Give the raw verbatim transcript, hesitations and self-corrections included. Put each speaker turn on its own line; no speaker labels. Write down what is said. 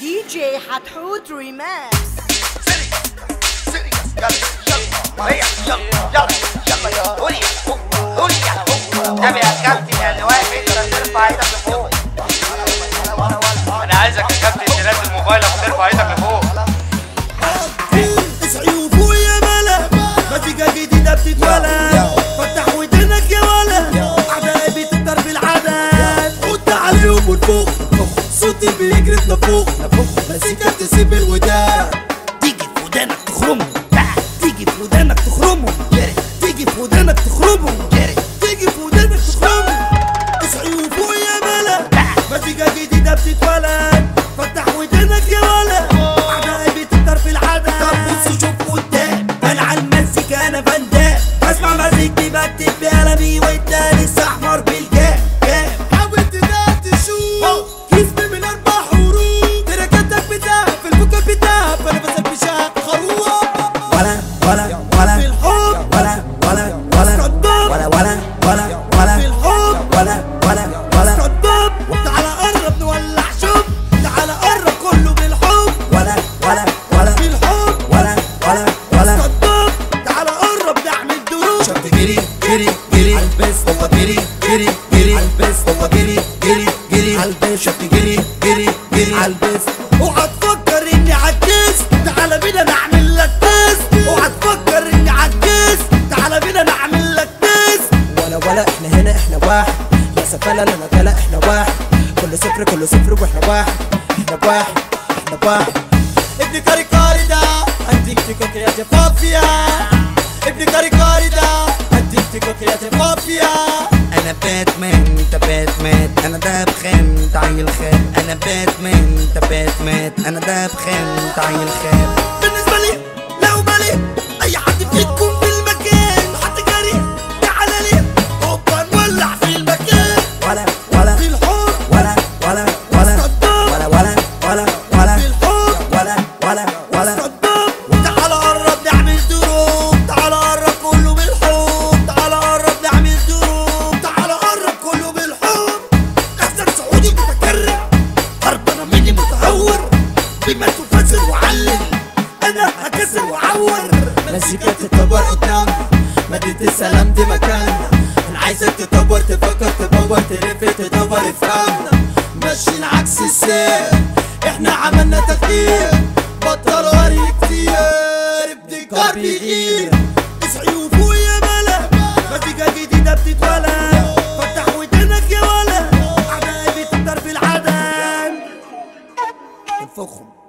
دي جي حتحوت ريماكس.
يلا يلا يلا يلا يا قولي قولي يا نبي يا كابتن اللي واقف انت ترفع ايدك لفوق. انا عايزك يا كابتن تنزل موبايلك وترفع ايدك لفوق.
اصحي وفوق يا ملا، مزيكا جديدة بتتولد، فتح ودنك يا ولا، اعدائي بتقدر بالعدد، قد عليهم ونفوق، صوتي بيجري نفوق، مزيكا تسيب الودان، تيجي في ودانك تخرمه، تيجي في ودانك تخرمه، تيجي في ودانك تخرمه، تيجي في ودانك تخرمه. اصحي وفوق يا ملا، مزيكا جديدة بتتولد، فتح ودنك يا ولا، اعدائي بتقدر بالعدد. طب بص شوف قدام، انا على المزيكا انا فندام، بسمع مزيكتي بكتب بقلمي والتاني احمر بالجام. حاول تدار تشوف جسمي من اربع حروف، تركتك بتاع في البكا بتاع، فانا بسك بشاك خروف. ولا ولا ولا في الحب ولا ولا ولا صدام، ولا ولا ولا ولا في الحب ولا ولا ولا صدام. تعالى قرب نولع شوف، تعالى قرب كله بالحب، ولا ولا ولا في الحب ولا ولا ولا صدام. تعالى قرب نعمل دروب، شفت جري جري جري عالبس، هوبا جري جري جري عالبس، هوبا جري جري جري عالبس، شفت جري جري جري عالبس. اوعى تفكر اني عجز، تعالى بينا نعمل لك تيست. اوعى تفكر اني عجز، تعالى بينا نعمل لك تيست. ولا ولا احنا هنا احنا واحد، لا سفالة لا نجالة احنا واحد، كل صفر كل صفر واحنا واحد، احنا واحد احنا واحد. ابن كاريكاري ده هديك تيكوك يا جفافيا، ابن كاريكاري ده هديك تيكوك يا جفافيا. انا باتمان انت باتمان، انا ده بخام انت عيل خام، انا باتمان انت باتمان، انا ده بخام انت عيل خام. بالنسبة لي لو بالي اي حد فيكم في المكان، حد جري تعالى لي هوبا نولع في المكان. ولا ولا في الحب ولا ولا ولا صدام، ولا ولا ولا ولا في الحب ولا ولا ولا صدام. تعالى قرب نعمل دروب، تعالى قرب كله بالحب، تعالى قرب نعمل دروب، تعالى قرب كله بالحب. احسن سعودي متكرر، حرب انا مني متهور، بما تفسر وعلم انا هكسر واعور. مزيكا تتطور قدامنا، مدينة السلام دي مكاننا، انا عايزك تطور تفكر تدور تلف تدور افهمنا، ماشيين عكس السير، احنا عملنا تغيير، بطلوا هري كتير، ابتكار بيغير. اصحي وفوق يا ملا، مزيكا جديدة بتتولد، فتح ودنك يا ولا، اعدائي بتقدر بالعدد. انفخهم